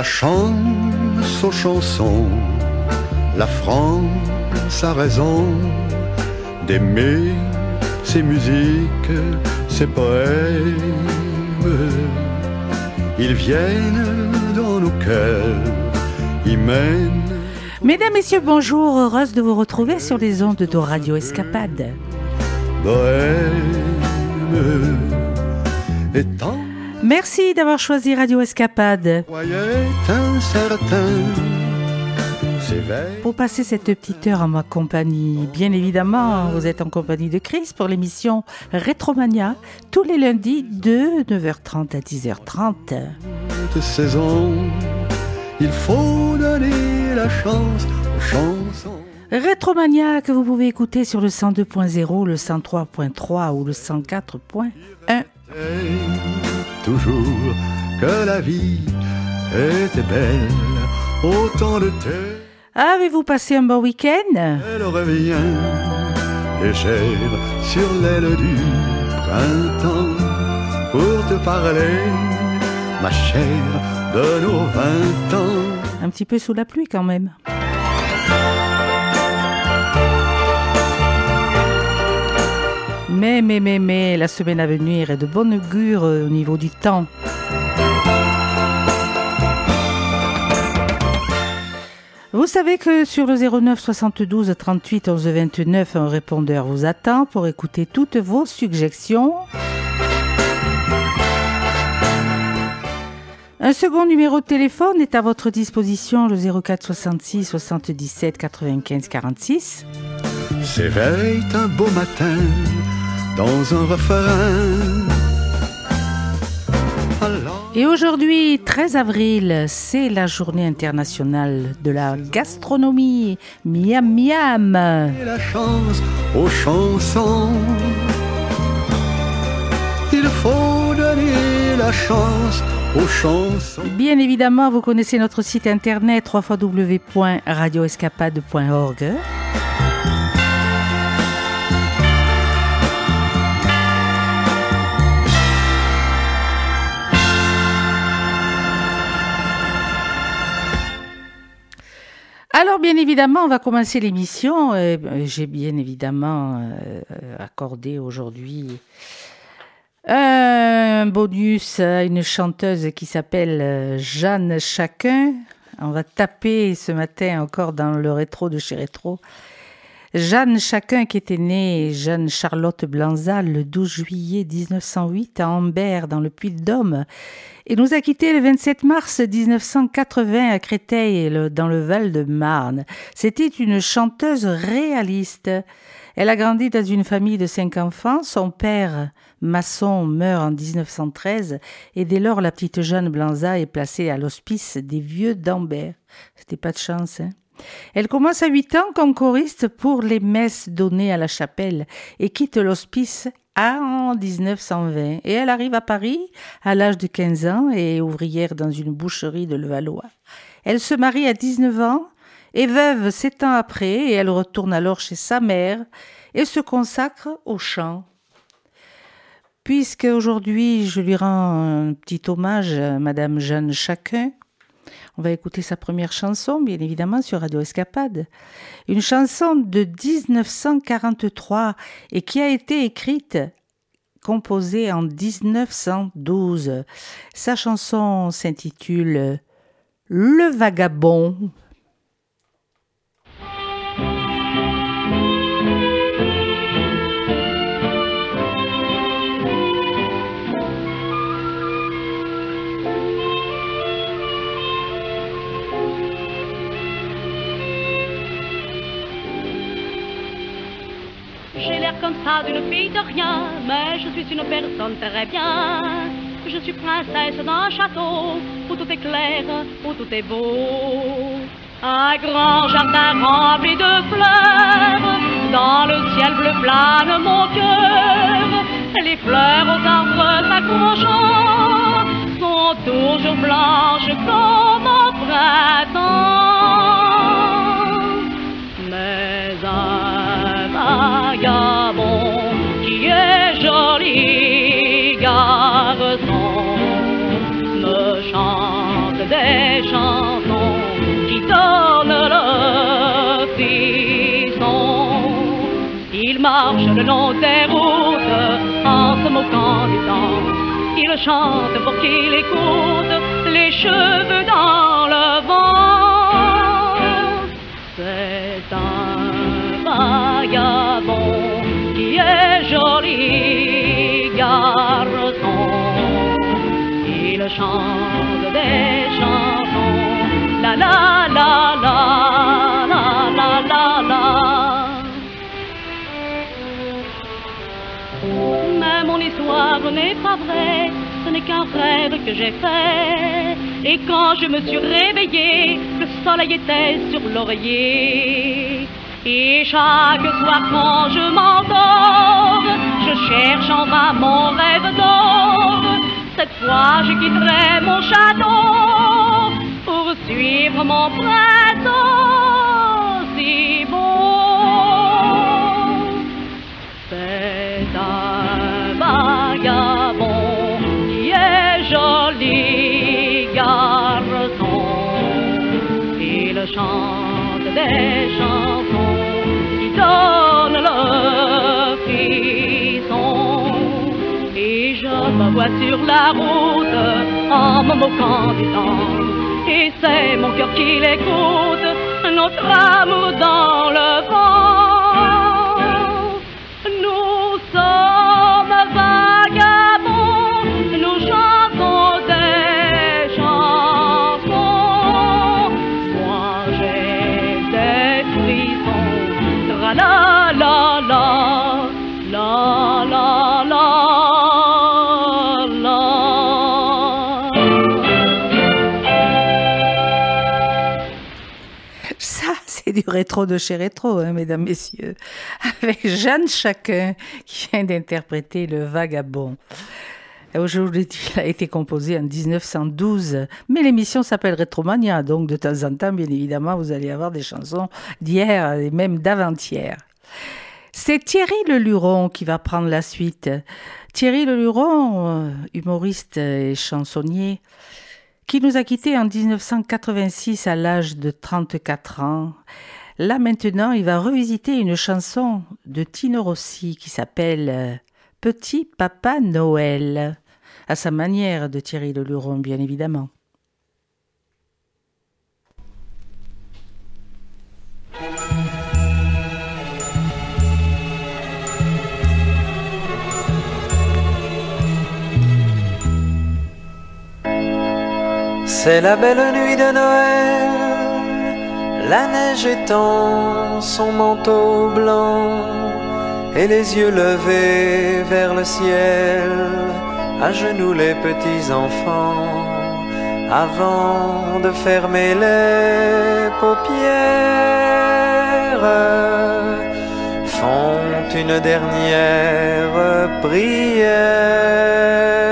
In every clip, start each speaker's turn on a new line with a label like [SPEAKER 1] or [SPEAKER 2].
[SPEAKER 1] La chance aux chansons, la France a raison d'aimer ses musiques, ses poèmes. Ils viennent dans nos cœurs, ils mènent.
[SPEAKER 2] Mesdames, Messieurs, bonjour, heureuse de vous retrouver sur les ondes de Radio Escapade.
[SPEAKER 1] Bohème étant.
[SPEAKER 2] Merci d'avoir choisi Radio Escapade pour passer cette petite heure en ma compagnie. Bien évidemment, vous êtes en compagnie de Chris pour l'émission Rétromania, tous les lundis de 9h30 à 10h30.
[SPEAKER 1] De saison, il faut donner la chance aux chansons.
[SPEAKER 2] Rétromania que vous pouvez écouter sur le 102.0, le 103.3 ou le 104.1.
[SPEAKER 1] Toujours que la vie était belle, autant de terre.
[SPEAKER 2] Avez-vous passé un bon week-end?
[SPEAKER 1] Elle revient légère sur l'aile du printemps pour te parler, ma chère, de nos 20 ans.
[SPEAKER 2] Un petit peu sous la pluie quand même. Mais, la semaine à venir est de bonne augure au niveau du temps. Vous savez que sur le 09 72 38 11 29, un répondeur vous attend pour écouter toutes vos suggestions. Un second numéro de téléphone est à votre disposition, le 04 66 77 95 46.
[SPEAKER 1] S'éveille un beau matin dans un refrain.
[SPEAKER 2] Et aujourd'hui, 13 avril, c'est la journée internationale de la gastronomie. Miam miam.
[SPEAKER 1] Et la chance aux chansons. Il faut donner la chance aux chansons.
[SPEAKER 2] Bien évidemment, vous connaissez notre site internet www.radioescapade.org. Alors, bien évidemment, on va commencer l'émission. J'ai bien évidemment accordé aujourd'hui un bonus à une chanteuse qui s'appelle Jeanne Chacun. On va taper ce matin encore dans le rétro de chez Rétro. Jeanne Chacun, qui était née Jeanne Charlotte Blanza le 12 juillet 1908 à Ambert dans le Puy-de-Dôme et nous a quittés le 27 mars 1980 à Créteil dans le Val-de-Marne. C'était une chanteuse réaliste. Elle a grandi dans une famille de 5 enfants. Son père, maçon, meurt en 1913 et dès lors la petite Jeanne Blanza est placée à l'hospice des Vieux d'Ambert. C'était pas de chance, hein. Elle commence à 8 ans comme choriste pour les messes données à la chapelle et quitte l'hospice en 1920. Et elle arrive à Paris à l'âge de 15 ans et est ouvrière dans une boucherie de Levallois. Elle se marie à 19 ans, est veuve 7 ans après et elle retourne alors chez sa mère et se consacre au chant. Puisque aujourd'hui je lui rends un petit hommage à Madame Jeanne Chacun, on va écouter sa première chanson, bien évidemment, sur Radio Escapade. Une chanson de 1943 et qui a été écrite, composée en 1912. Sa chanson s'intitule « Le Vagabond ».
[SPEAKER 3] J'ai l'air comme ça d'une fille de rien, mais je suis une personne très bien. Je suis princesse d'un château, où tout est clair, où tout est beau. Un grand jardin rempli de fleurs, dans le ciel bleu plane mon cœur. Les fleurs aux arbres s'accrochant sont toujours blanches comme au printemps. Mais un vagabond qui est joli garçon me chante des chansons marche le long des routes en se moquant du temps. Il chante pour qu'il écoute, les cheveux dans le vent. C'est un vagabond qui est joli garçon. Il chante des chansons, la la la la la la la la. Mais mon histoire n'est pas vraie, ce n'est qu'un rêve que j'ai fait. Et quand je me suis réveillée, le soleil était sur l'oreiller. Et chaque soir quand je m'endors, je cherche en vain mon rêve d'or. Cette fois je quitterai mon château pour suivre mon printemps si beau. C'est un vagabond qui est joli garçon. Il chante des chansons qui donnent le frisson. Et je me vois sur la route en me moquant du temps. Et c'est mon cœur qui l'écoute, notre amour dans le vent. Nous sommes vagabonds, nous chantons des chansons. Moi j'ai des frissons, tra la la la, la la la.
[SPEAKER 2] C'est du rétro de chez rétro, hein, mesdames, messieurs, avec Jeanne Chacun qui vient d'interpréter Le Vagabond. Aujourd'hui, il a été composé en 1912, mais l'émission s'appelle Rétromania, donc de temps en temps, bien évidemment, vous allez avoir des chansons d'hier et même d'avant-hier. C'est Thierry Leluron qui va prendre la suite. Thierry Leluron, humoriste et chansonnier, qui nous a quittés en 1986 à l'âge de 34 ans. Là maintenant, il va revisiter une chanson de Tino Rossi qui s'appelle « Petit Papa Noël », à sa manière de Thierry Leluron, bien évidemment.
[SPEAKER 4] C'est la belle nuit de Noël, la neige étend son manteau blanc et les yeux levés vers le ciel, à genoux les petits enfants, avant de fermer les paupières, font une dernière prière.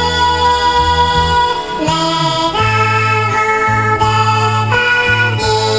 [SPEAKER 5] Les avant de partir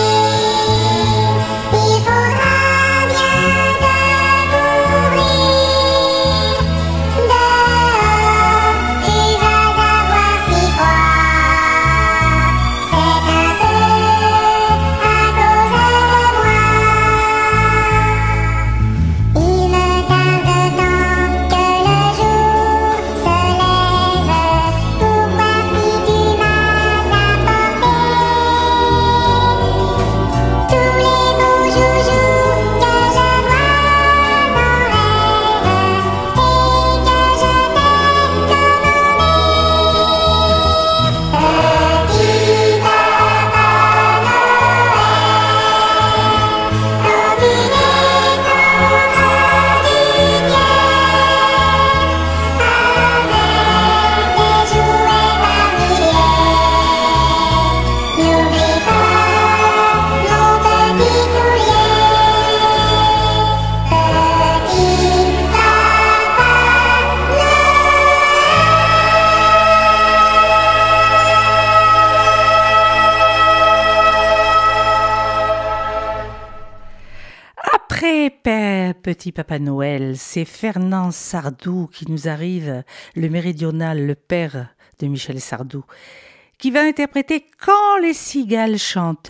[SPEAKER 2] petit Papa Noël, c'est Fernand Sardou qui nous arrive, le méridional, le père de Michel Sardou, qui va interpréter Quand les cigales chantent.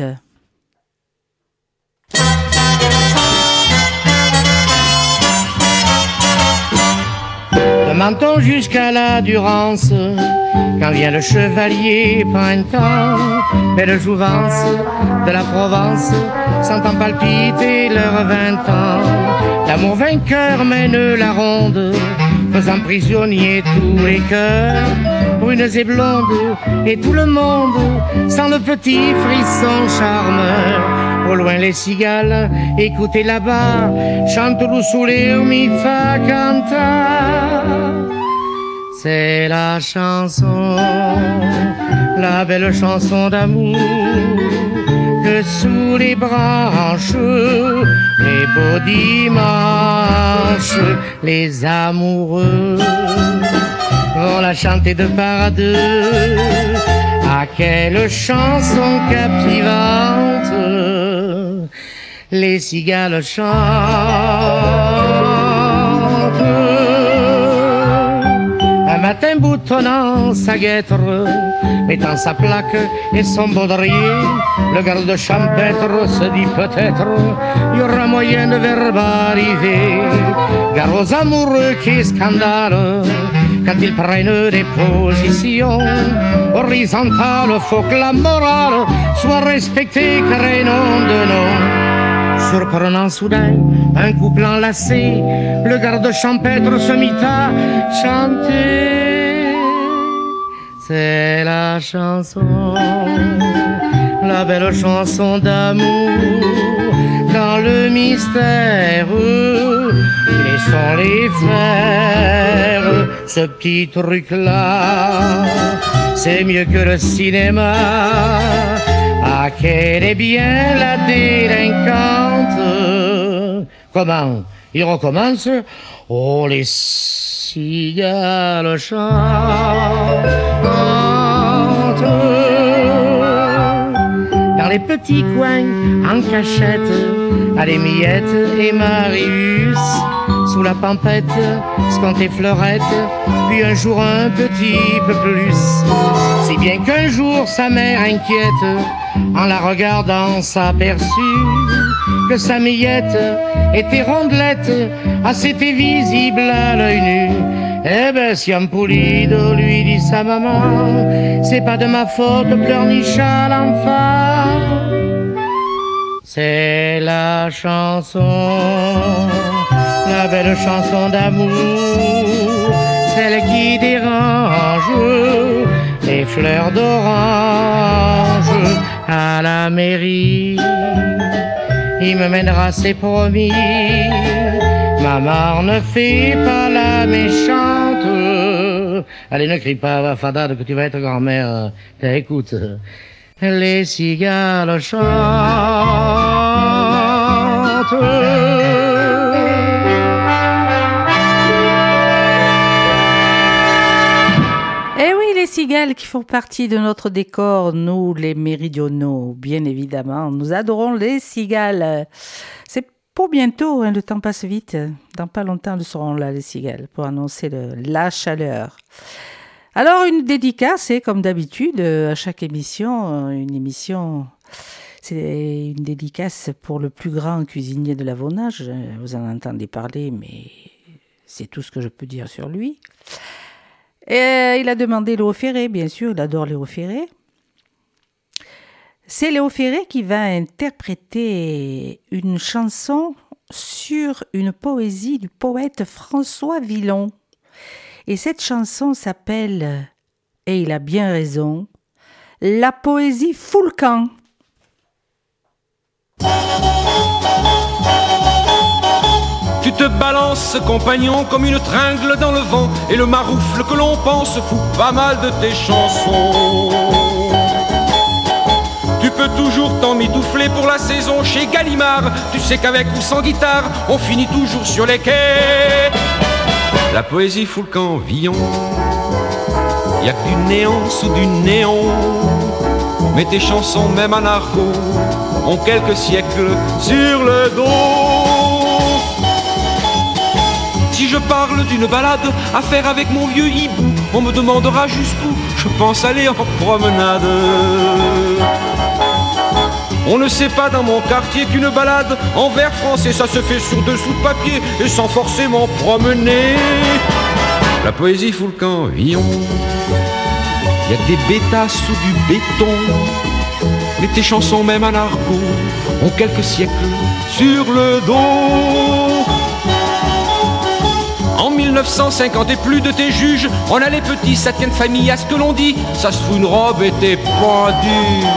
[SPEAKER 5] De Menton jusqu'à la Durance, quand vient le chevalier printemps, belle jouvence de la Provence, sentant palpiter leurs 20 ans. L'amour vainqueur mène la ronde, faisant prisonnier tous les cœurs, brunes et blondes, et tout le monde, sans le petit frisson charmeur. Au loin les cigales, écoutez là-bas, chantent lu sole mi fa cantar. C'est la chanson, la belle chanson d'amour, que sous les branches, les beaux dimanches, les amoureux vont la chanter de part à deux. Ah, quelle chanson captivante, les cigales chantent. Un matin boutonnant sa guêtre, mettant sa plaque et son baudrier, le garde champêtre se dit peut-être, il y aura moyen de verbaliser. Gare aux amoureux qui scandale, quand ils prennent des positions horizontales, faut que la morale soit respectée, crénom de nom. Surprenant soudain, un couple enlacé, le garde champêtre se mit à chanter. C'est la chanson, la belle chanson d'amour, dans le mystère, laissons les faire, ce petit truc-là, c'est mieux que le cinéma. Ah, qu'elle est bien la délinquante. Comment? Il recommence. Oh, les cigales chantent. Dans les petits coins, en cachette, à les Miettes et Marius, sous la pampette, Sconté Fleurette, puis un jour un petit peu plus. Si bien qu'un jour sa mère inquiète, en la regardant s'aperçut que sa Miette était rondelette, ah c'était visible à l'œil nu. Eh ben si Ampoulide lui dit sa maman, c'est pas de ma faute, pleurnicha l'enfant. C'est la chanson, la belle chanson d'amour, celle qui dérange les fleurs d'orange à la mairie. Il me mènera, c'est promis. Maman, ne fais pas la méchante. Allez, ne crie pas, Fadade, que tu vas être grand-mère. Écoute, les cigales chantent.
[SPEAKER 2] Les cigales qui font partie de notre décor, nous les méridionaux, bien évidemment. Nous adorons les cigales. C'est pour bientôt, hein, le temps passe vite. Dans pas longtemps, nous serons là, les cigales, pour annoncer la chaleur. Alors, une dédicace, c'est comme d'habitude, à chaque émission, c'est une dédicace pour le plus grand cuisinier de l'Avonage. Vous en entendez parler, mais c'est tout ce que je peux dire sur lui. Et il a demandé Léo Ferré, bien sûr, il adore Léo Ferré. C'est Léo Ferré qui va interpréter une chanson sur une poésie du poète François Villon. Et cette chanson s'appelle, et il a bien raison, La poésie fout le camp.
[SPEAKER 6] Tu te balances, compagnon, comme une tringle dans le vent, et le maroufle que l'on pense fout pas mal de tes chansons. Tu peux toujours t'emmitoufler pour la saison chez Gallimard. Tu sais qu'avec ou sans guitare, on finit toujours sur les quais. La poésie fout le camp, Villon. Y'a que du néant sous du néon. Mais tes chansons, même en argot, ont quelques siècles sur le dos. Si je parle d'une balade à faire avec mon vieux hibou, on me demandera jusqu'où je pense aller en promenade. On ne sait pas dans mon quartier qu'une balade en vers français, ça se fait sur dessous de papier et sans forcément promener. La poésie fout le camp, Villon. Y a des bêtas sous du béton. Mais tes chansons, même à l'argot, ont quelques siècles sur le dos. En 1950 et plus de tes juges, on a les petits, ça tient de famille à ce que l'on dit. Ça se fout, une robe était pendue.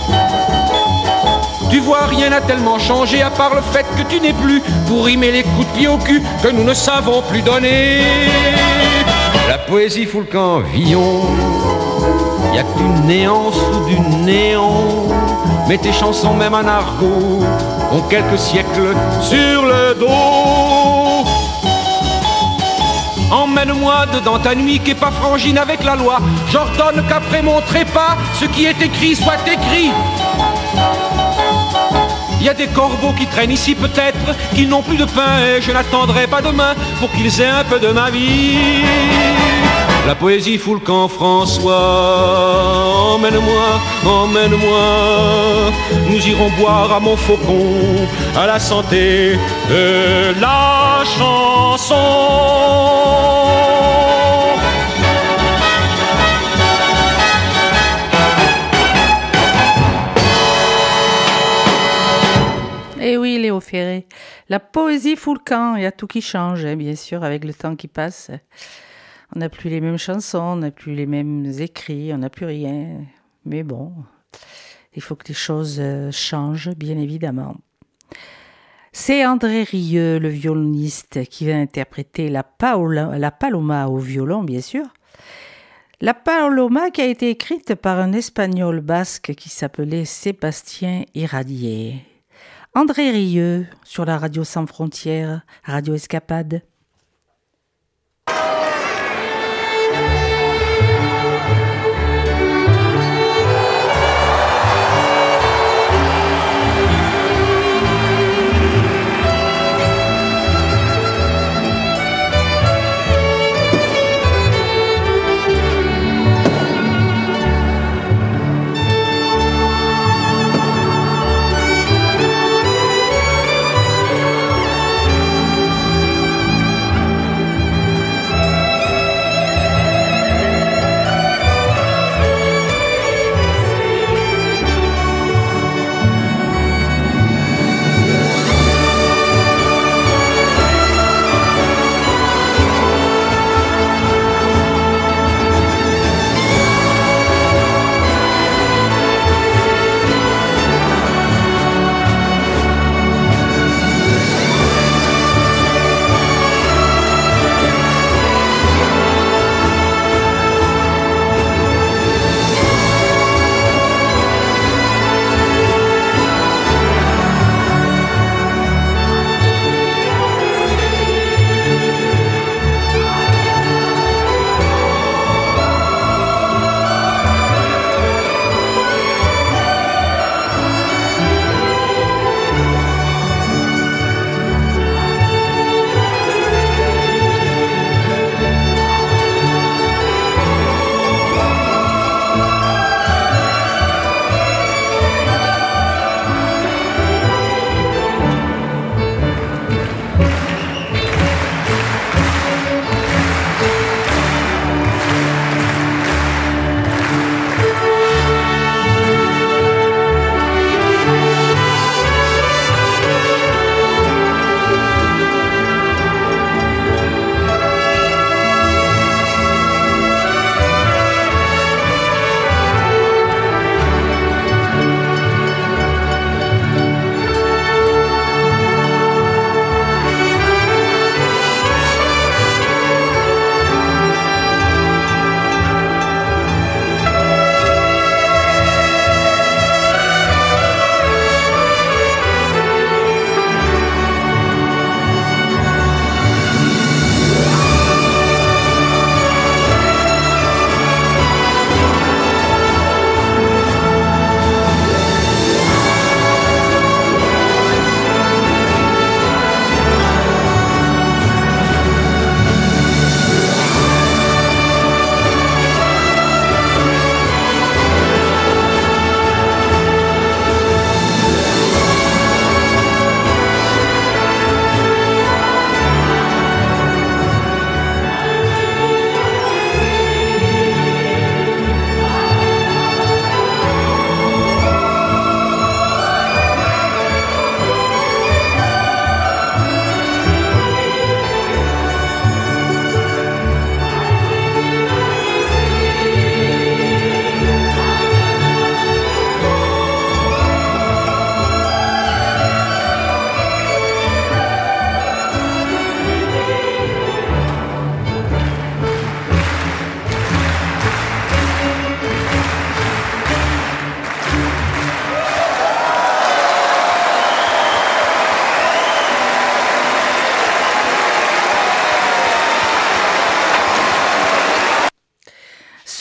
[SPEAKER 6] Tu vois, rien n'a tellement changé à part le fait que tu n'es plus pour rimer les coups de pied au cul que nous ne savons plus donner. La poésie fout le camp, Villon. Y a que du néant sous du néant. Mais tes chansons, même en argot, ont quelques siècles sur le dos. Emmène-moi dedans ta nuit qui est pas frangine avec la loi. J'ordonne qu'après mon trépas, ce qui est écrit soit écrit. Il y a des corbeaux qui traînent ici peut-être, qui n'ont plus de pain et je n'attendrai pas demain pour qu'ils aient un peu de ma vie. La poésie fout le camp, François. Emmène-moi, emmène-moi. Nous irons boire à Montfaucon, à la santé de la chanson.
[SPEAKER 2] Eh oui, Léo Ferré. La poésie fout le camp. Il y a tout qui change, hein, bien sûr, avec le temps qui passe. On n'a plus les mêmes chansons, on n'a plus les mêmes écrits, on n'a plus rien. Mais bon, il faut que les choses changent, bien évidemment. C'est André Rieu, le violoniste, qui va interpréter la Paloma au violon, bien sûr. La Paloma qui a été écrite par un Espagnol basque qui s'appelait Sébastien Iradier. André Rieu, sur la radio Sans Frontières, Radio Escapade.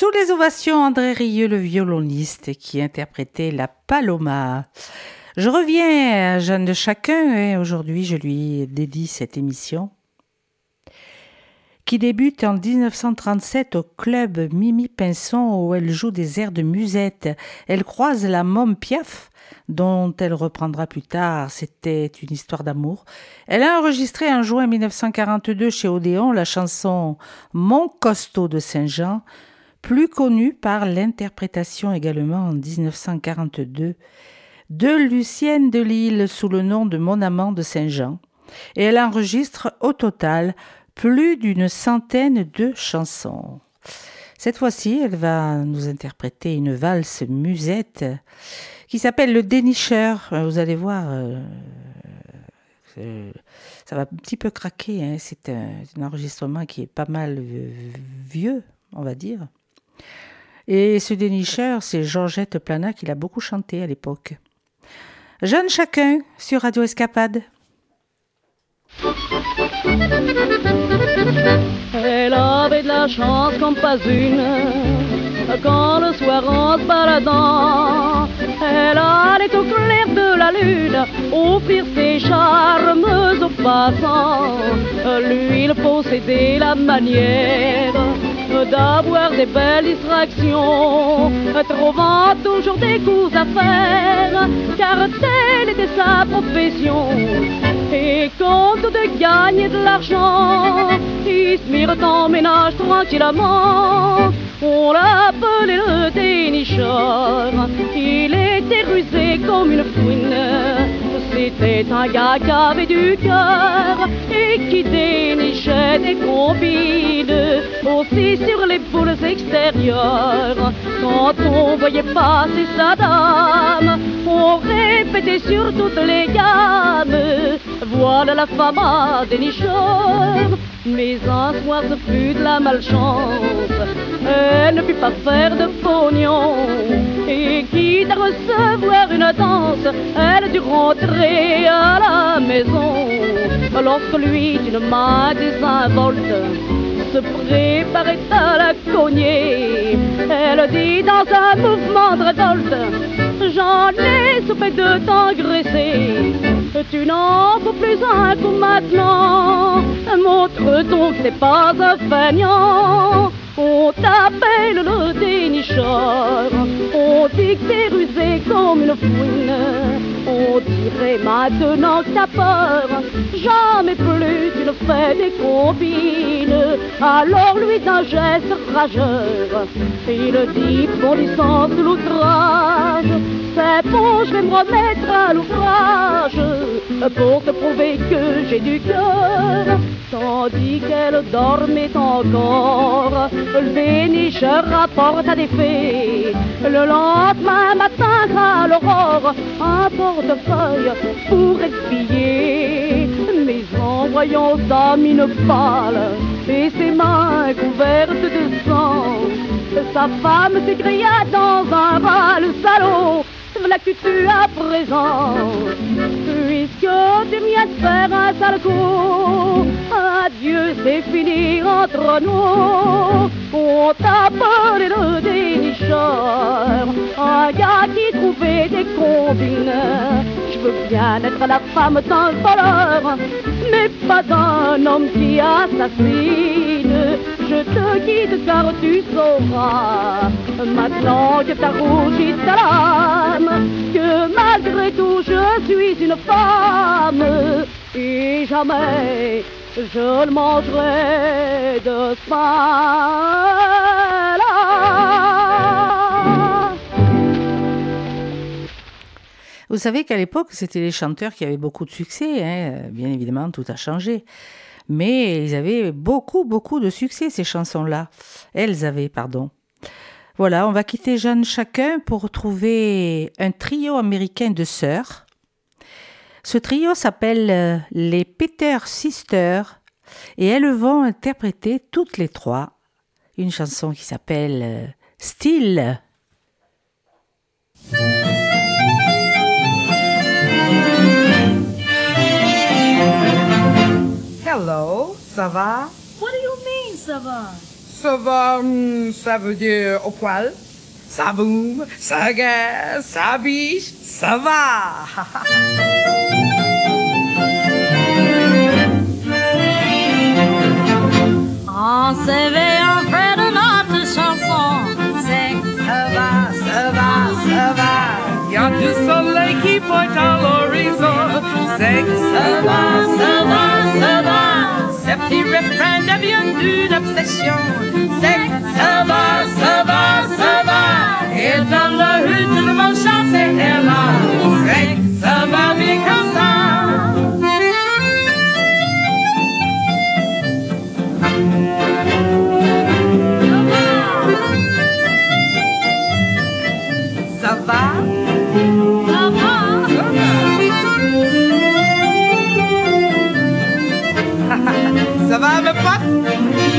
[SPEAKER 2] Sous les ovations, André Rieu, le violoniste, qui interprétait la Paloma. Je reviens à Jeanne de Chacun et aujourd'hui je lui dédie cette émission qui débute en 1937 au club Mimi Pinson où elle joue des airs de musette. Elle croise la môme Piaf, dont elle reprendra plus tard, c'était une histoire d'amour. Elle a enregistré en juin 1942 chez Odéon la chanson Mon costaud de Saint-Jean, plus connue par l'interprétation également en 1942 de Lucienne de Lille sous le nom de Mon amant de Saint-Jean. Et elle enregistre au total plus d'une centaine de chansons. Cette fois-ci, elle va nous interpréter une valse musette qui s'appelle Le Dénicheur. Vous allez voir, ça va un petit peu craquer. Hein. C'est un enregistrement qui est pas mal vieux, on va dire. Et ce Dénicheur, c'est Georgette Plana qui l'a beaucoup chanté à l'époque. Jeanne Chacun sur Radio Escapade.
[SPEAKER 3] Elle avait de la chance comme pas une, quand le soir en se baladant, elle allait au clair de la lune offrir ses charmes aux passants. Lui, il possédait la manière d'avoir des belles distractions, trouvant toujours des coups à faire, car telle était sa profession. Et compte de gagner de l'argent, il se mire en ménage tranquillement. On l'appelait le dénicheur, il était rusé comme une fouine. C'était un gars qui avait du cœur et qui dénichait des combines, aussi sur les boules extérieures. Quand on voyait passer sa dame, on répétait sur toutes les gammes: voilà la femme à dénicheur. Mais un soir ce fut de la malchance, elle ne put pas faire de pognon, et quitte à recevoir une danse, elle dut rentrer à la maison. Lorsque lui, d'une main désinvolte, se préparait à la cogner, elle dit dans un mouvement de révolte: j'en ai soupé de t'engraisser, tu n'en faut plus un coup maintenant, montre donc t'es pas un feignant. On t'appelle le dénicheur, on dit que t'es rusé comme une fouine. On dirait maintenant que t'as peur, jamais plus tu ne fais des combines. Alors lui d'un geste rageur, il dit bondissant sous l'outrage: c'est bon, je vais me remettre à l'ouvrage pour te prouver que j'ai du cœur. Tandis qu'elle dormait encore, le dénicheur rapporte à des fées. Le lendemain matin à l'aurore, un portefeuille pour expiller. Mais en voyant sa mine pâle et ses mains couvertes de sang, sa femme s'écria dans un râle: salaud, voilà que tu as présent, puisque tu viens de faire un sale coup, adieu, c'est fini entre nous. On t'appelait le dénicheur, un gars qui trouvait des combines. Je veux bien être la femme d'un voleur, mais pas d'un homme qui assassine. Je te quitte car tu sauras, maintenant que t'as rougi ta lame, que malgré tout je suis une femme, et jamais je ne mangerai de ce pain-là.
[SPEAKER 2] Vous savez qu'à l'époque, c'était les chanteurs qui avaient beaucoup de succès. Hein. Bien évidemment, tout a changé. Mais ils avaient beaucoup de succès, ces chansons-là. Elles avaient, pardon. Voilà, on va quitter Jeanne Chacun pour retrouver un trio américain de sœurs. Ce trio s'appelle les Peter Sisters et elles vont interpréter toutes les trois une chanson qui s'appelle Still.
[SPEAKER 7] Hello, ça va?
[SPEAKER 8] What do you mean, ça va?
[SPEAKER 7] Ça va, ça veut dire au poil. Ça boum, ça gaze, ça biche, ça va.
[SPEAKER 3] En CV, on fait de notre chanson. C'est
[SPEAKER 7] ça va, ça va, ça va. Y a du soleil qui pointe à l'horizon. C'est ça va, ça va, ça va. Ce petit refrain devient une obsession. C'est ça va, ça va, ça va. Et dans la rue, tout le monde chante, c'est elle là. C'est ça va bien comme ça. Ça va? Ça va? Ça va, mes potes?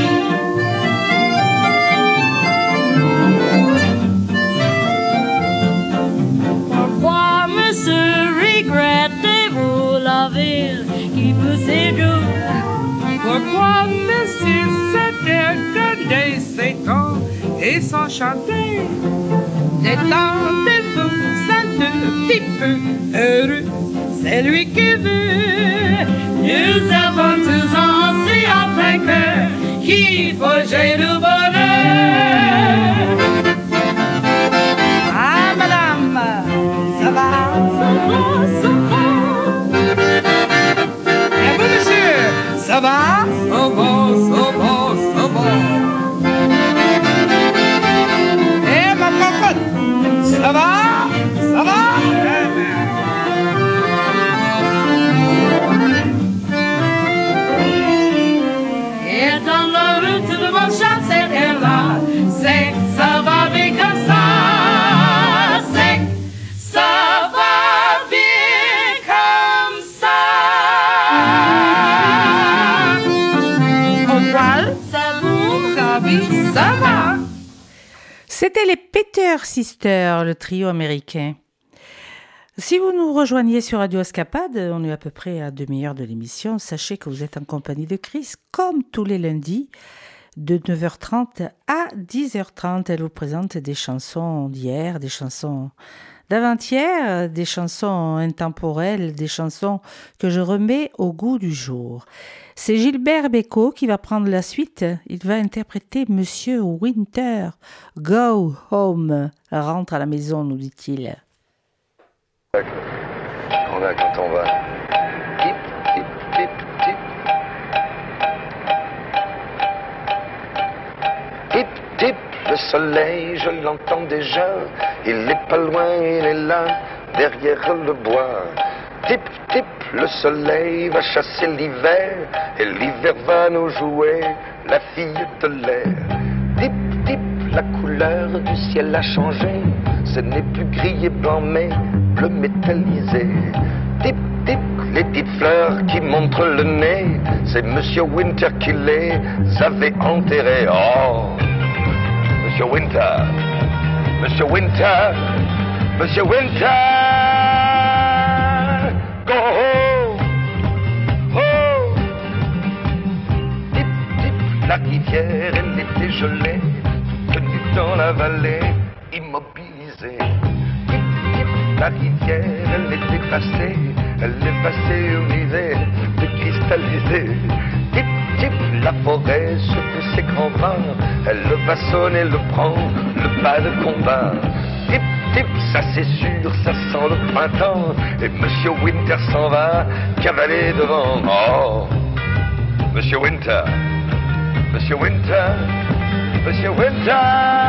[SPEAKER 3] Pourquoi, monsieur, regrettez-vous la ville qui vous séduit?
[SPEAKER 7] Pourquoi, monsieur, s'éterniser ces temps et s'enchanter? Détendez-vous un tout petit peu heureux, c'est lui qui veut. Nous avons tous ainsi en plein cœur qu'il faut gérer le bonheur. Ah, madame, ça va? Ça va, ça va. Et vous, monsieur, ça va? Ça va, ça va, ça va. Et ma cocotte, ça va? Ça va? Et dans la rue, tout le monde chante, c'est elle là. C'est que ça va bien comme ça. C'est que ça va bien comme ça. Au poil, ça boum, ça vit, ça va.
[SPEAKER 2] C'était les Peter Sisters, le trio américain. Si vous nous rejoignez sur Radio Escapade, on est à peu près à demi-heure de l'émission. Sachez que vous êtes en compagnie de Chris, comme tous les lundis, de 9h30 à 10h30. Elle vous présente des chansons d'hier, des chansons d'avant-hier, des chansons intemporelles, des chansons que je remets au goût du jour. C'est Gilbert Bécaud qui va prendre la suite. Il va interpréter Monsieur Winter. Go home. Rentre à la maison, nous dit-il.
[SPEAKER 8] On va quand on va. Tip, tip, tip, tip. Tip, tip, le soleil, je l'entends déjà. Il est pas loin, il est là, derrière le bois. Tip, tip, le soleil va chasser l'hiver. Et l'hiver va nous jouer la fille de l'air. Tip, tip, la couleur du ciel a changé. Ce n'est plus gris et blanc, mais bleu métallisé. Tip, tip, les petites fleurs qui montrent le nez. C'est Monsieur Winter qui les avait enterrées. Oh, Monsieur Winter, Monsieur Winter, Monsieur Winter, go home, home. Tip, tip, la rivière, elle était gelée, tenue dans la vallée, immobilisée. Tip, tip, la rivière, elle est passée au hiver, décristallisée. Tip, tip, la forêt secoue ses grands bras, elle le bastonne et le prend, le pas de combat. Tip, tip, ça c'est sûr, ça sent le printemps, et Monsieur Winter s'en va, cavaler devant. Oh, Monsieur Winter, Monsieur Winter, Monsieur Winter,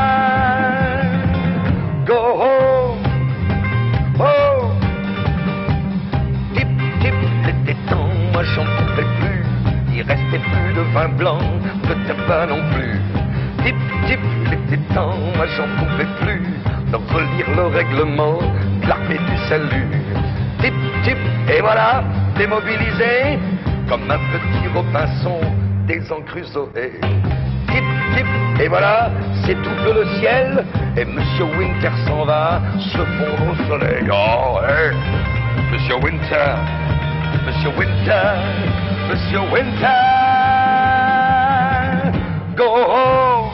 [SPEAKER 8] go home, home. Tip, tip, l'été temps, moi j'en pouvais plus, il restait plus de vin blanc, de tabac non plus. Tip, tip, l'été temps, moi j'en pouvais plus, de relire le règlement de l'armée du salut. Tip, tip, et voilà, démobilisé, comme un petit Robinson désencrusoé. Tip, tip, et voilà, s'étouffe le ciel, et Monsieur Winter s'en va se fondre au soleil. Oh, hey, Monsieur Winter, Monsieur Winter, Monsieur Winter, go home.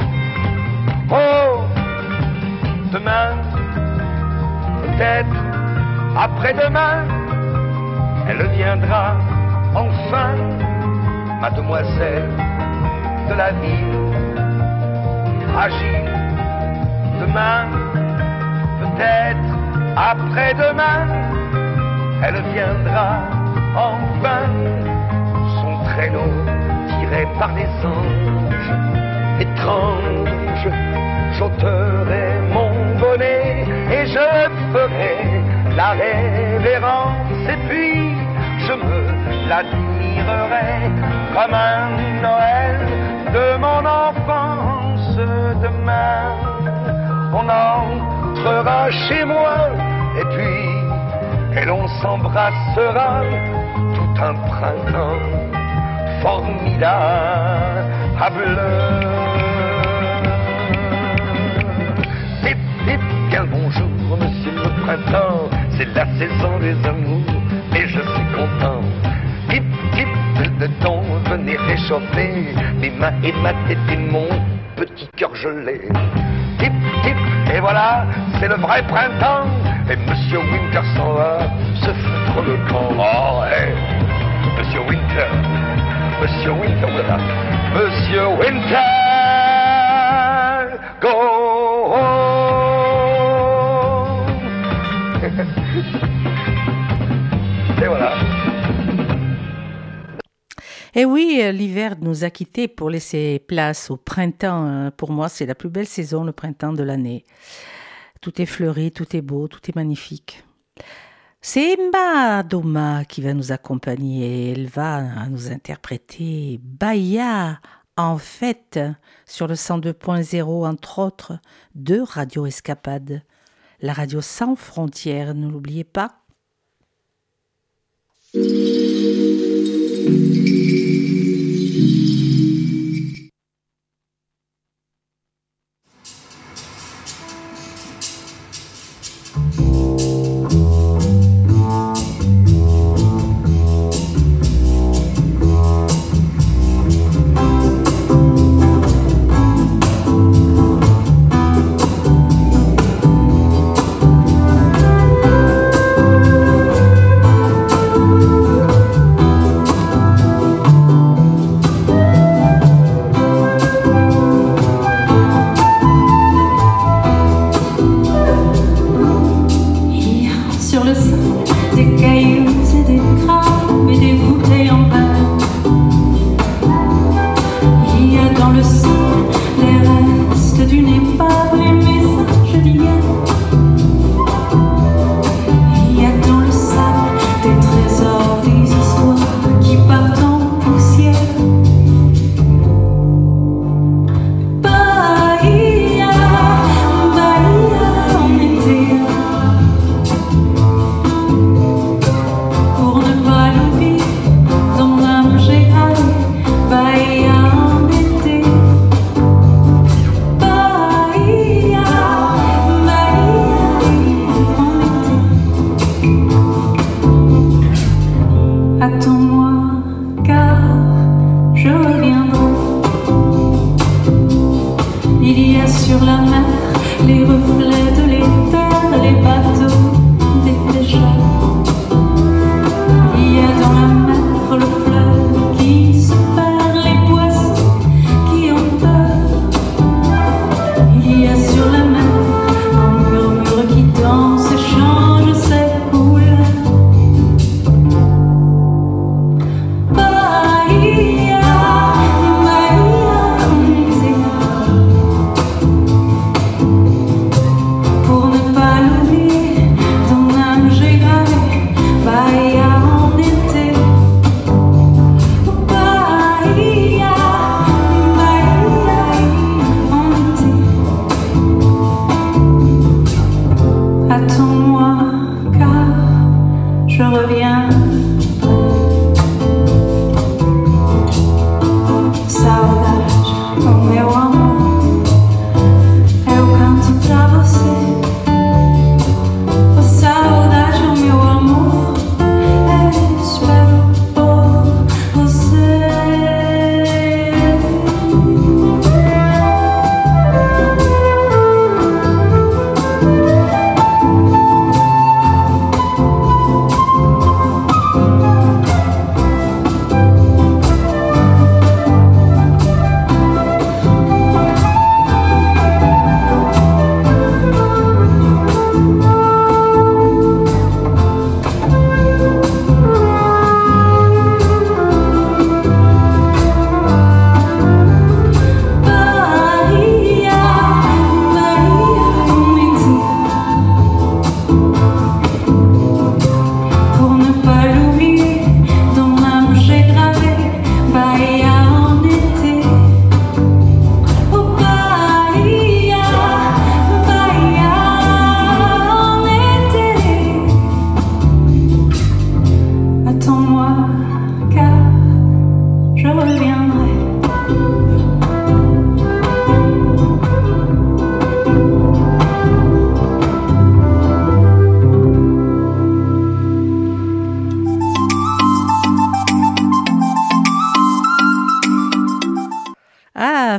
[SPEAKER 8] viendra enfin, mademoiselle de la ville, fragile. Demain, peut-être après-demain, elle viendra enfin, son traîneau tiré par des anges étranges. J'ôterai mon bonnet et je ferai la révérence, et puis je me l'admirerai comme un Noël de mon enfance. Demain, on entrera chez moi et puis et l'on s'embrassera tout un printemps formidable. Bip, bip, bien bonjour, monsieur le printemps, c'est la saison des amours et je suis content. Bip, bip, de temps, venez réchauffer mes mains et ma tête et mon petit cœur gelé. Tip, tip, et voilà, c'est le vrai printemps. Et Monsieur Winter s'en va se foutre le camp. Oh, hey, Monsieur Winter, voilà. Monsieur Winter, go home. Et voilà.
[SPEAKER 2] Et oui, l'hiver nous a quittés pour laisser place au printemps. Pour moi, c'est la plus belle saison, le printemps de l'année. Tout est fleuri, tout est beau, tout est magnifique. C'est Mba Doma qui va nous accompagner. Elle va nous interpréter Bahia en fête sur le 102.0, entre autres, de Radio Escapade. La radio sans frontières, ne l'oubliez pas.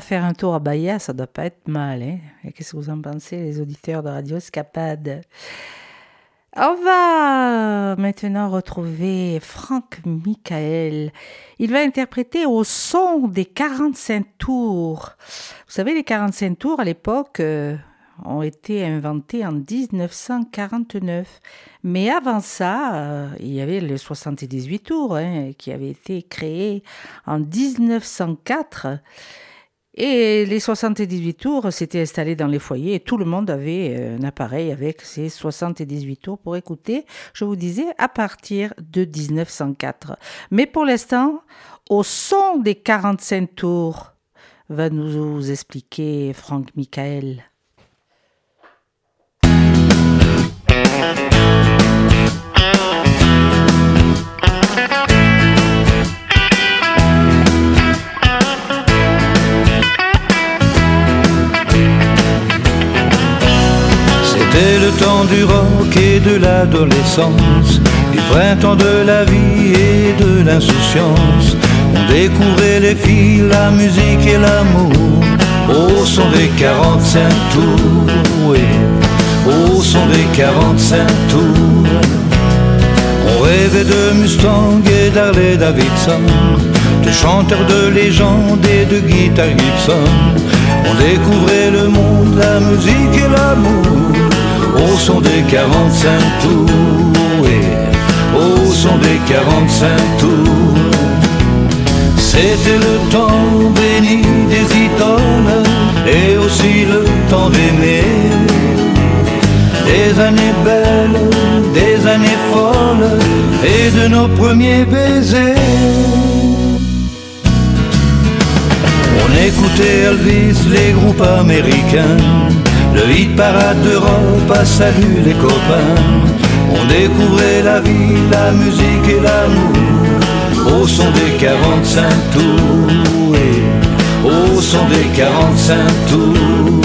[SPEAKER 2] faire un tour à Bahia, ça doit pas être mal. Hein. Et qu'est-ce que vous en pensez, les auditeurs de Radio Escapade? On va maintenant retrouver Franck Michael. Il va interpréter au son des 45 tours. Vous savez, les 45 tours, à l'époque, ont été inventés en 1949. Mais avant ça, il y avait le 78 tours qui avait été créé en 1904. Et les 78 tours s'étaient installés dans les foyers et tout le monde avait un appareil avec ces 78 tours pour écouter, je vous disais, à partir de 1904. Mais pour l'instant, au son des 45 tours, va nous expliquer Franck Michael.
[SPEAKER 9] C'était le temps du rock et de l'adolescence, du printemps de la vie et de l'insouciance. On découvrait les filles, la musique et l'amour, au son des 45 tours, oui, au son des 45 tours. On rêvait de Mustang et d'Harley Davidson, de chanteurs de légende et de guitare Gibson. On découvrait le monde, la musique et l'amour, au son des 45 tours, oui, au son des 45 tours. C'était le temps béni des idoles et aussi le temps d'aimer. Des années belles, des années folles et de nos premiers baisers. On écoutait Elvis, les groupes américains, le hit parade d'Europe, à salut les copains. On découvrait la vie, la musique et l'amour, au son des 45 tours, oui, au son des 45 tours.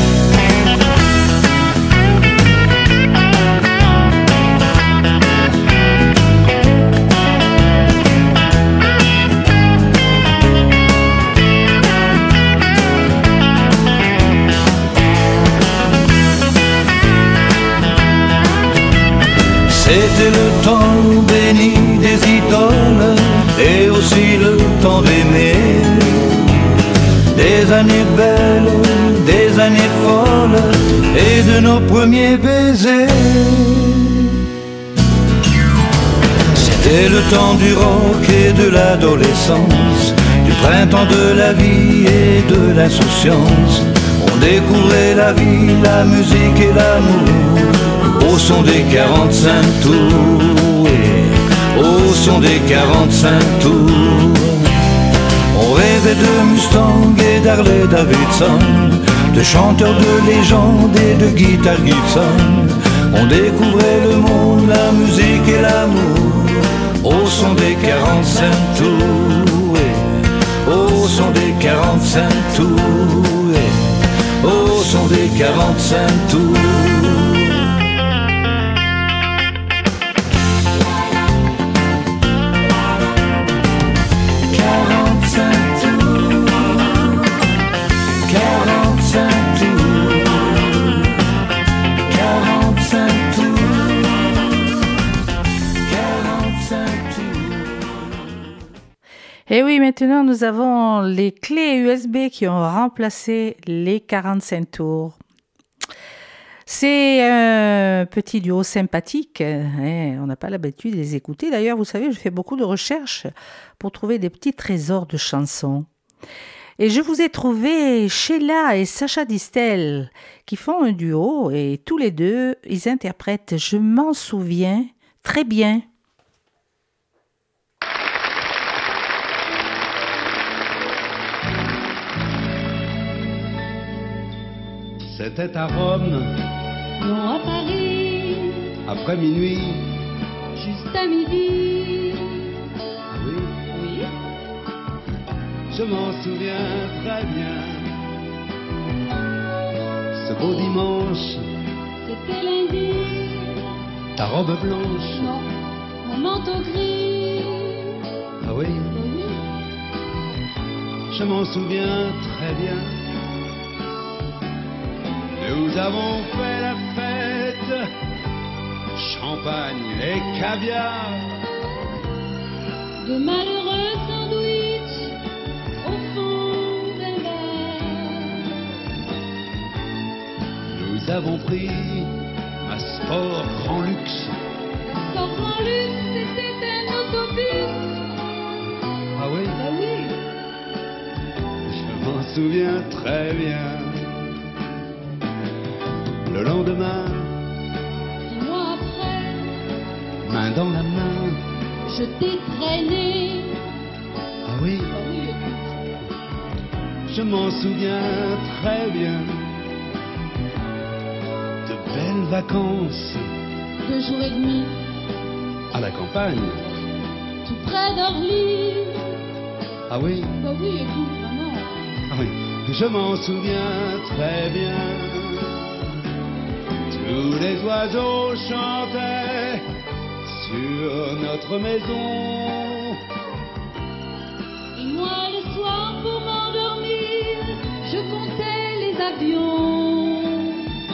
[SPEAKER 9] C'était le temps béni des idoles et aussi le temps d'aimer. Des années belles, des années folles et de nos premiers baisers. C'était le temps du rock et de l'adolescence, du printemps de la vie et de l'insouciance. On découvrait la vie, la musique et l'amour, au son des 45 tours, oui, au son des 45 tours. On rêvait de Mustang et d'Harley Davidson, de chanteurs de légende et de guitare Gibson. On découvrait le monde, la musique et l'amour, au son des 45 tours, oui, au son des 45 tours, oui, au son des 45 tours.
[SPEAKER 2] Et oui, maintenant nous avons les clés USB qui ont remplacé les 45 tours. C'est un petit duo sympathique, on n'a pas l'habitude de les écouter. D'ailleurs, vous savez, je fais beaucoup de recherches pour trouver des petits trésors de chansons. Et je vous ai trouvé Sheila et Sacha Distel qui font un duo et tous les deux, ils interprètent « Je m'en souviens très bien ».
[SPEAKER 10] C'était à Rome,
[SPEAKER 3] Non, à Paris,
[SPEAKER 10] après minuit.
[SPEAKER 3] juste à midi.
[SPEAKER 10] Ah oui,
[SPEAKER 3] Oui,
[SPEAKER 10] je m'en souviens très bien. Ce beau dimanche,
[SPEAKER 3] c'était lundi.
[SPEAKER 10] ta robe blanche.
[SPEAKER 3] Non, mon manteau gris.
[SPEAKER 10] Ah oui,
[SPEAKER 3] Oui,
[SPEAKER 10] je m'en souviens très bien. Nous avons fait la fête, champagne et caviar.
[SPEAKER 3] De malheureux sandwichs au fond d'un verre.
[SPEAKER 10] Nous avons pris un sport grand luxe.
[SPEAKER 3] Le sport grand luxe, c'était un autobus.
[SPEAKER 10] Ah oui?
[SPEAKER 3] Ah oui.
[SPEAKER 10] Je m'en souviens très bien. Le lendemain,
[SPEAKER 3] 6 mois après,
[SPEAKER 10] main dans la main.
[SPEAKER 3] je t'ai traîné.
[SPEAKER 10] Ah oui?
[SPEAKER 3] Ah oui.
[SPEAKER 10] Je m'en souviens très bien. De belles vacances
[SPEAKER 3] 2 jours et demi,
[SPEAKER 10] à la campagne.
[SPEAKER 3] tout près d'Orly.
[SPEAKER 10] Ah oui?
[SPEAKER 3] Bah oui, écoute, vraiment.
[SPEAKER 10] Ah oui. Je m'en souviens très bien. Tous les oiseaux chantaient sur notre maison.
[SPEAKER 3] Et moi, le soir, pour m'endormir, je comptais les avions.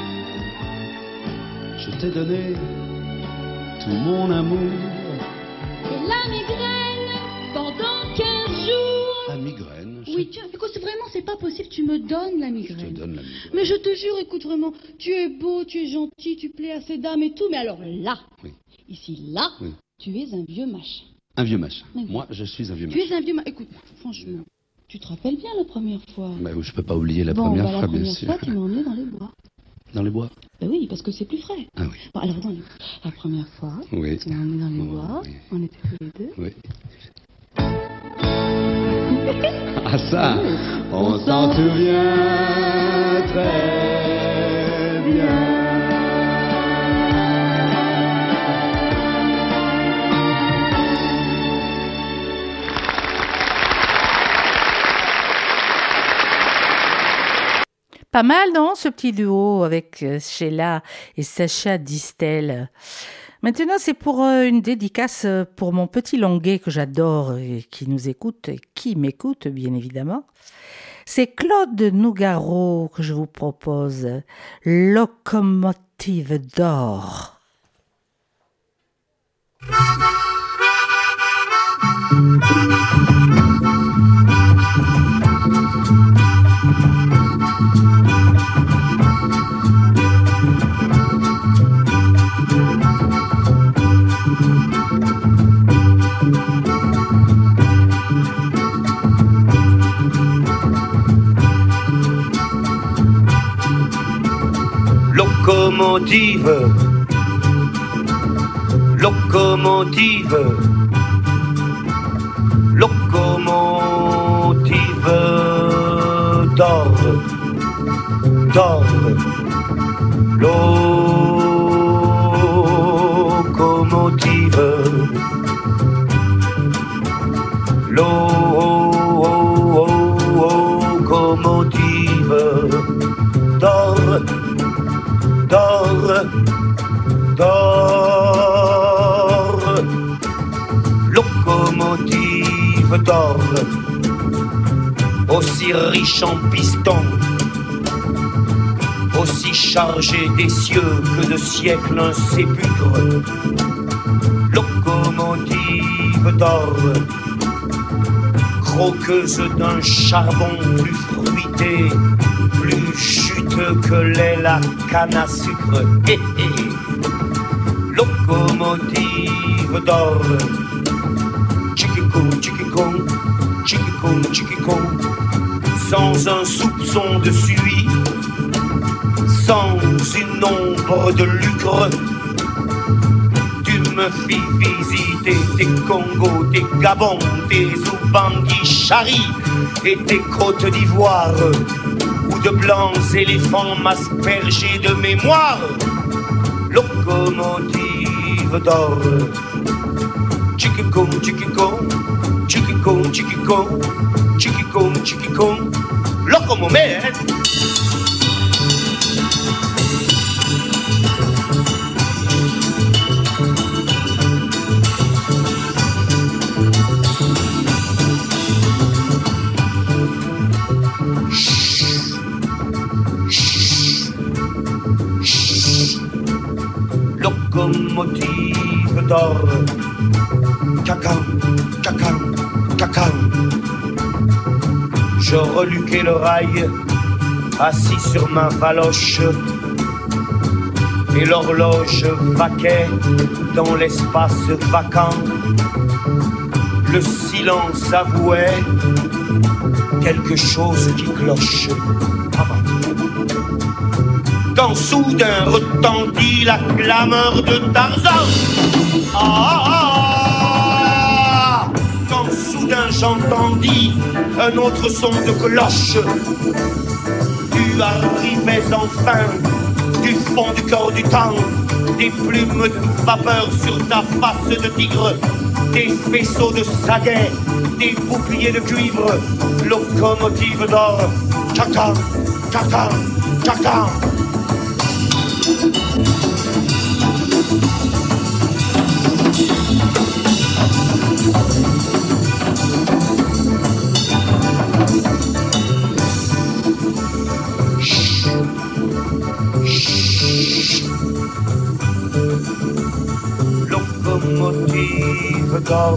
[SPEAKER 10] Je t'ai donné tout mon amour.
[SPEAKER 3] Et la migraine, pendant 15 jours.
[SPEAKER 10] La migraine.
[SPEAKER 3] Oui, tiens, écoute, vraiment, c'est pas possible, tu me donnes la
[SPEAKER 10] Je te
[SPEAKER 3] migraine.
[SPEAKER 10] donne la migraine.
[SPEAKER 3] Mais je te jure, écoute, vraiment, tu es beau, tu es gentil, tu plais à ces dames et tout, mais alors là,
[SPEAKER 10] Oui.
[SPEAKER 3] ici, là,
[SPEAKER 10] Oui.
[SPEAKER 3] tu es un vieux machin.
[SPEAKER 10] Un vieux machin.
[SPEAKER 3] Oui.
[SPEAKER 10] Moi, je suis un vieux
[SPEAKER 3] Tu
[SPEAKER 10] machin.
[SPEAKER 3] es un vieux machin. Écoute, franchement, tu te rappelles bien la première fois.
[SPEAKER 10] Bah, je peux pas oublier la
[SPEAKER 3] Bon,
[SPEAKER 10] première
[SPEAKER 3] bah,
[SPEAKER 10] fois,
[SPEAKER 3] la
[SPEAKER 10] bien
[SPEAKER 3] première
[SPEAKER 10] sûr.
[SPEAKER 3] fois, tu m'as emmené dans les bois.
[SPEAKER 10] Dans les bois.
[SPEAKER 3] Ben oui, parce que c'est plus frais.
[SPEAKER 10] Ah oui.
[SPEAKER 3] Bon, alors, attends, la première fois,
[SPEAKER 10] Oui.
[SPEAKER 3] tu m'as emmené dans les
[SPEAKER 10] Oh,
[SPEAKER 3] bois,
[SPEAKER 10] oui.
[SPEAKER 3] on était tous les deux.
[SPEAKER 10] Oui. Ah ça, on s'en souvient très bien.
[SPEAKER 2] Pas mal, non, ce petit duo avec Sheila et Sacha Distel. Maintenant, c'est pour une dédicace pour mon petit Longuet que j'adore et qui nous écoute et qui m'écoute, bien évidemment. C'est Claude Nougaro que je vous propose, Locomotive d'or.
[SPEAKER 11] Locomotive, locomotive, locomotive d'or, d'or, locomotive, locomotive d'or, d'or, d'or, locomotive d'or, aussi riche en pistons, aussi chargé des cieux que de siècles un sépulcre, locomotive d'or, croqueuse d'un charbon plus fruité, plus chuteux que l'est la canne à sucre. Hé hé. Locomotive d'or, tchikikong, tchikikong, tchikikong, tchikikong, sans un soupçon de suie, sans une ombre de lucre. Tu me fis visiter tes Congos, tes Gabons, tes Oubangui-Chari et tes Côtes d'Ivoire, où de blancs éléphants m'aspergeaient de mémoire. Locomotive d'or, tchikikong, tchikikong, tchikikong, tchikikong, tchikikong, tchikikong, locomotive. Chut. Locomotive d'or. Cacan, cacan, cacan. Je reluquais le rail, assis sur ma valoche, et l'horloge vaquait dans l'espace vacant. Le silence avouait quelque chose qui cloche. Quand soudain retentit la clameur de Tarzan. Quand soudain j'entendis un autre son de cloche. Tu arrivais enfin du fond du corps du temps, des plumes de vapeur sur ta face de tigre, des faisceaux de saguet, des boucliers de cuivre, locomotive d'or. Cacan, cacan, cacan. Locomotive d'or,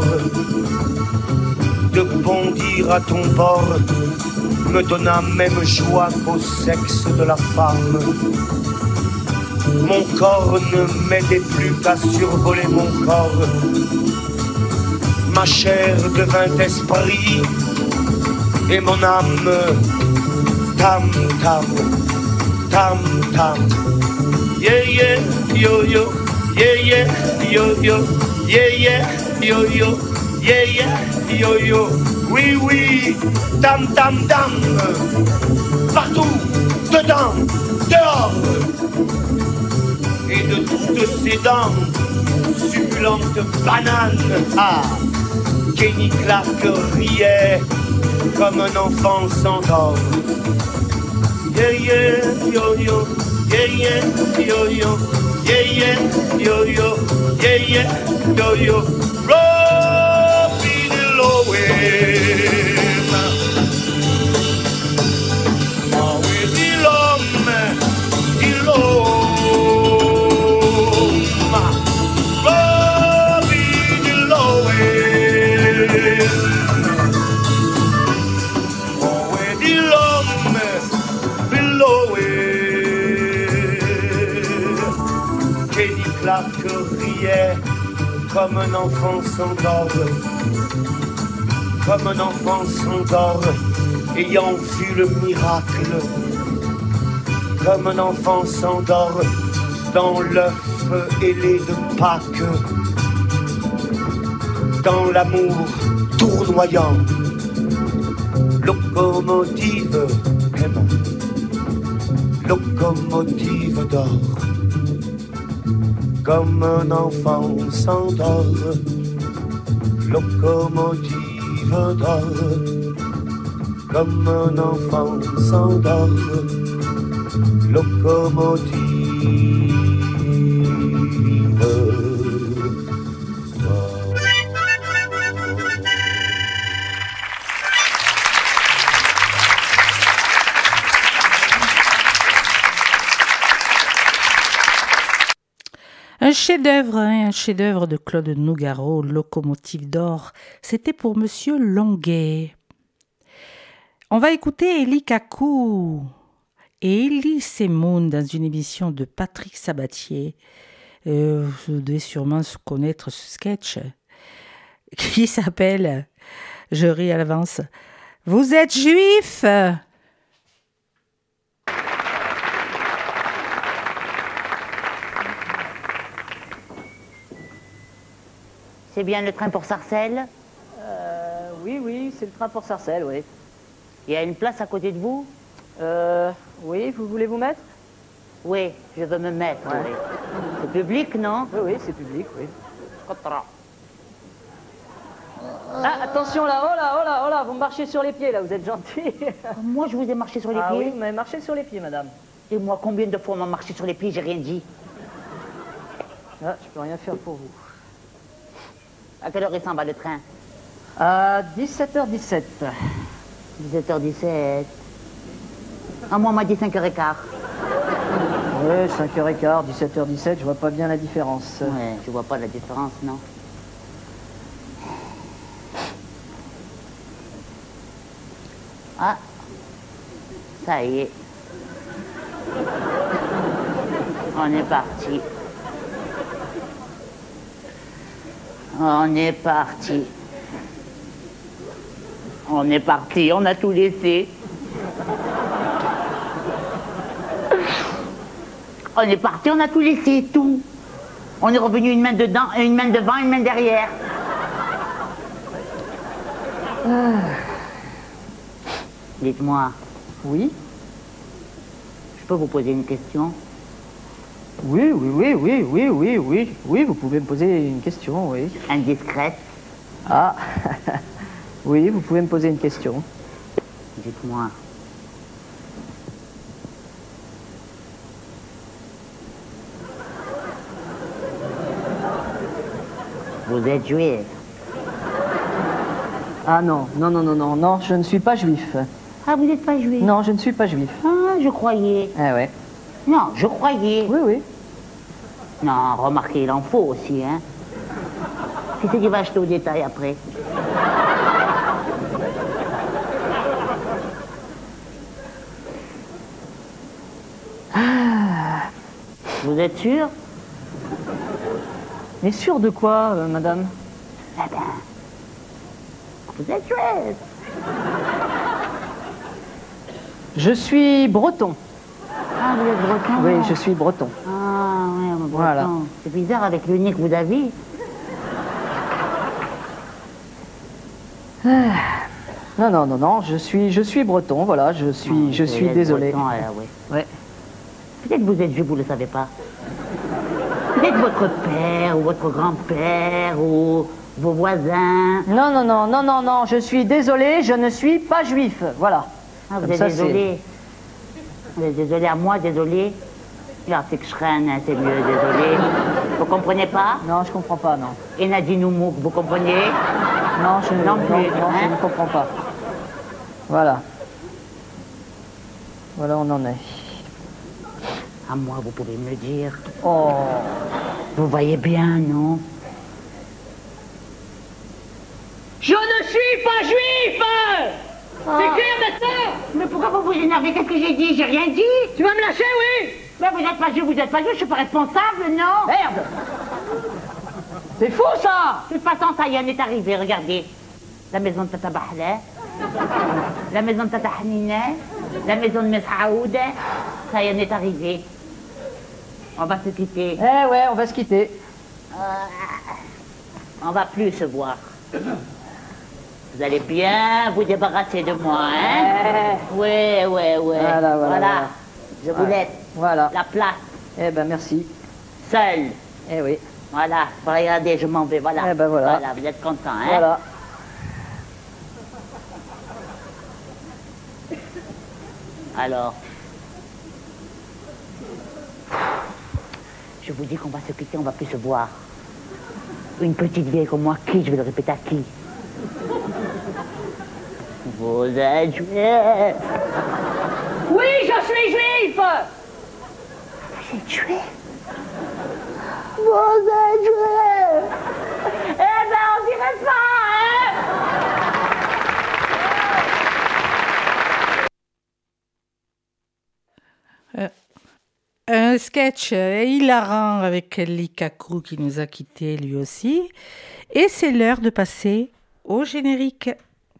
[SPEAKER 11] de bondir à ton bord me donna même joie qu'au sexe de la femme. Mon corps ne m'aidait plus qu'à survoler mon corps. Ma chair devint esprit et mon âme tam tam, tam tam. Yeah yeah yo yo, yeah yeah yo yo, yeah yeah yo yo, yeah yeah yo yo. Oui oui, tam tam tam. Partout, dedans, dehors. Et de toutes ces dents, succulentes bananes, Kenny Clark riait comme un enfant s'endort. Yeah yeah yo yo, yeah yeah yo yo, yeah yeah yo yo, yeah yeah yo yo. Robbie Lowen, oh oui dis l'homme, dis l'homme. Clark riait comme un enfant s'endort, comme un enfant s'endort, ayant vu le miracle, comme un enfant s'endort dans l'œuf ailé de Pâques, dans l'amour tournoyant. Locomotive, locomotive d'or. Comme un enfant s'endort, locomotive d'or. Comme un enfant s'endort, locomotive d'or.
[SPEAKER 2] Un chef-d'œuvre de Claude Nougaro, Locomotive d'or. C'était pour Monsieur Longuet. On va écouter Elie Kakou et Elie Semoun dans une émission de Patrick Sabatier. Vous devez sûrement connaître ce sketch qui s'appelle, je ris à l'avance, « Vous êtes juif ?»
[SPEAKER 12] C'est bien le train pour Sarcelles?
[SPEAKER 13] Oui, c'est le train pour Sarcelles, oui.
[SPEAKER 12] Il y a une place à côté de vous?
[SPEAKER 13] Oui, vous voulez vous mettre?
[SPEAKER 12] Oui, je veux me mettre,
[SPEAKER 13] ouais.
[SPEAKER 12] Oui. C'est public, non?
[SPEAKER 13] Oui, c'est public, oui. Ah, attention là, oh là, vous marchez sur les pieds, là, vous êtes gentil.
[SPEAKER 12] Moi, je vous ai marché sur les pieds?
[SPEAKER 13] Ah oui, vous m'avez marché sur les pieds, madame.
[SPEAKER 12] Et moi, combien de fois on m'a marché sur les pieds, j'ai rien dit?
[SPEAKER 13] Ah, je peux rien faire pour vous.
[SPEAKER 12] À quelle heure il s'en va le train?
[SPEAKER 13] À 17h17.
[SPEAKER 12] 17h17. Ah, moi, on m'a dit 5h15.
[SPEAKER 13] Ouais, 5h15, 17h17, je vois pas bien la différence.
[SPEAKER 12] Ouais, je vois pas la différence, non. Ah, ça y est. On est parti. On est parti. On est parti, on a tout laissé. On est parti, on a tout laissé, tout. On est revenu une main dedans, une main devant, une main derrière. Dites-moi.
[SPEAKER 13] Oui?
[SPEAKER 12] Je peux vous poser une question?
[SPEAKER 13] Oui, vous pouvez me poser une question, oui.
[SPEAKER 12] Indiscrète?
[SPEAKER 13] Ah, oui, vous pouvez me poser une question.
[SPEAKER 12] Dites-moi. Vous êtes juif?
[SPEAKER 13] Ah non, je ne suis pas juif.
[SPEAKER 12] Ah, vous n'êtes pas juif?
[SPEAKER 13] Non, je ne suis pas juif.
[SPEAKER 12] Ah, je croyais.
[SPEAKER 13] Ah ouais.
[SPEAKER 12] Non, je croyais.
[SPEAKER 13] Oui.
[SPEAKER 12] Non, remarquez, il en faut aussi, hein. Qui c'est qui va acheter au détail après? Vous êtes sûr?
[SPEAKER 13] Mais sûr de quoi, madame?
[SPEAKER 12] Eh ben, vous êtes juif.
[SPEAKER 13] Je suis breton.
[SPEAKER 12] Ah, vous êtes breton?
[SPEAKER 13] Oui, je suis breton.
[SPEAKER 12] Ah, oui, breton.
[SPEAKER 13] Voilà.
[SPEAKER 12] C'est bizarre avec le nez que vous avez.
[SPEAKER 13] Non, je suis breton, voilà, je suis désolé.
[SPEAKER 12] Breton, ouais.
[SPEAKER 13] Ouais.
[SPEAKER 12] Peut-être que vous êtes juif, vous ne le savez pas. Peut-être votre père ou votre grand-père ou vos voisins.
[SPEAKER 13] Non, je suis désolé, je ne suis pas juif, voilà.
[SPEAKER 12] Ah, vous
[SPEAKER 13] Comme
[SPEAKER 12] êtes
[SPEAKER 13] ça,
[SPEAKER 12] désolé. Vous êtes désolé à moi, désolé. Là, c'est que je reine, hein, c'est mieux, désolé. Vous comprenez pas?
[SPEAKER 13] Non, je comprends pas, non.
[SPEAKER 12] Et Nadine Oumouk, vous comprenez?
[SPEAKER 13] Non, je
[SPEAKER 12] non plus,
[SPEAKER 13] je ne comprends pas. Voilà. Voilà, on en est.
[SPEAKER 12] À moi, vous pouvez me le dire.
[SPEAKER 13] Oh.
[SPEAKER 12] Vous voyez bien, non?
[SPEAKER 7] Je ne suis pas juif! C'est clair maintenant?
[SPEAKER 12] Mais pourquoi vous vous énervez? Qu'est-ce que j'ai dit? J'ai rien dit.
[SPEAKER 7] Tu vas me lâcher, oui?
[SPEAKER 12] Mais vous n'êtes pas juif, je suis pas responsable, non?
[SPEAKER 13] Merde! C'est fou, ça!
[SPEAKER 12] De toute façon, ça y en est arrivé, regardez. La maison de Tata Bahla, la maison de Tata Hanina, la maison de Meshaoud, ça y en est arrivé. On va se quitter.
[SPEAKER 13] Eh ouais, on va se quitter.
[SPEAKER 12] On va plus se voir. Vous allez bien vous débarrasser de moi, hein? Ouais. Voilà. Je vous laisse.
[SPEAKER 13] Voilà.
[SPEAKER 12] La place.
[SPEAKER 13] Eh ben, merci.
[SPEAKER 12] Seul.
[SPEAKER 13] Eh oui.
[SPEAKER 12] Voilà. Regardez, je m'en vais. Voilà.
[SPEAKER 13] Eh ben, voilà.
[SPEAKER 12] Voilà, vous êtes content, hein?
[SPEAKER 13] Voilà.
[SPEAKER 12] Alors. Je vous dis qu'on va se quitter, on va plus se voir. Une petite vieille comme moi, qui? Je vais le répéter à qui? Vous êtes juif.
[SPEAKER 7] Oui, je suis juif.
[SPEAKER 12] Vous êtes juif? Vous êtes juif? Eh ben, on dirait pas,
[SPEAKER 2] hein? Un sketch hilarant avec Likaku qui nous a quittés lui aussi. Et c'est l'heure de passer au générique.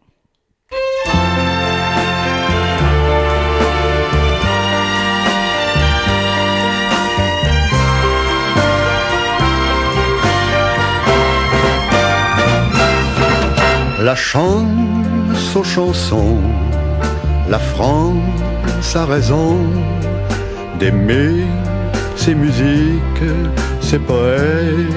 [SPEAKER 1] La chance aux chansons, la France a raison d'aimer ses musiques, ses poèmes.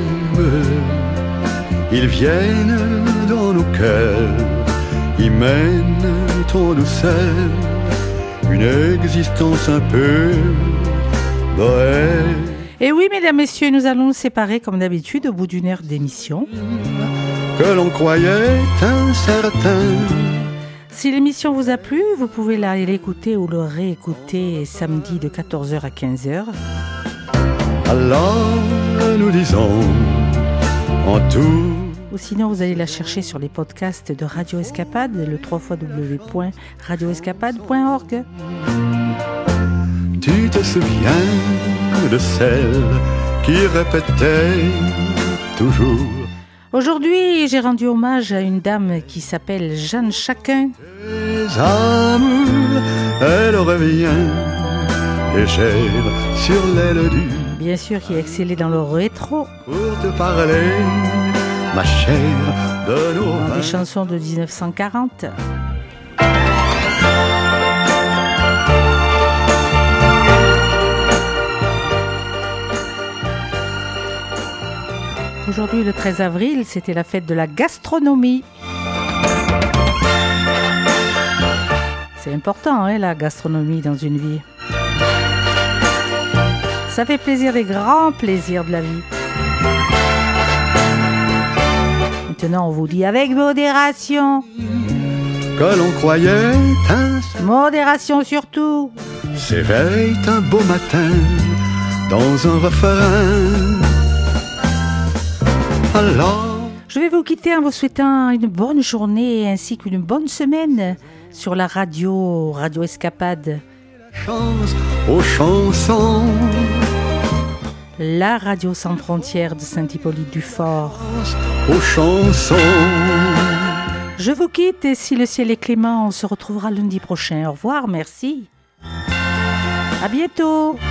[SPEAKER 1] Ils viennent dans nos cœurs, ils mènent en douceur une existence un peu bohème.
[SPEAKER 2] Et oui, mesdames, messieurs, nous allons nous séparer comme d'habitude au bout d'une heure d'émission.
[SPEAKER 1] Que l'on croyait incertain.
[SPEAKER 2] Si l'émission vous a plu, vous pouvez l'écouter ou le réécouter samedi de 14h à 15h.
[SPEAKER 1] Alors nous disons en tout.
[SPEAKER 2] Ou sinon, vous allez la chercher sur les podcasts de Radio Escapade, le www.radioescapade.org.
[SPEAKER 1] Tu te souviens de celle qui répétait toujours.
[SPEAKER 2] Aujourd'hui, j'ai rendu hommage à une dame qui s'appelle Jeanne Chacun.
[SPEAKER 1] Les amours, elle revient légère sur l'aile du.
[SPEAKER 2] Bien sûr, qui a excellé dans le rétro.
[SPEAKER 1] Pour te parler, ma chère, de nos
[SPEAKER 2] dans des chansons de 1940. Aujourd'hui, le 13 avril, c'était la fête de la gastronomie. C'est important, hein, la gastronomie dans une vie. Ça fait plaisir, des grands plaisirs de la vie. Maintenant, on vous dit avec modération.
[SPEAKER 1] Que l'on croyait
[SPEAKER 2] modération surtout.
[SPEAKER 1] S'éveille un beau matin dans un refrain. Alors...
[SPEAKER 2] Je vais vous quitter en vous souhaitant une bonne journée ainsi qu'une bonne semaine sur la radio Escapade.
[SPEAKER 1] Chance aux chansons.
[SPEAKER 2] La radio sans frontières de Saint-Hippolyte-du-Fort.
[SPEAKER 1] Aux chansons.
[SPEAKER 2] Je vous quitte et si le ciel est clément, on se retrouvera lundi prochain. Au revoir, merci. À bientôt.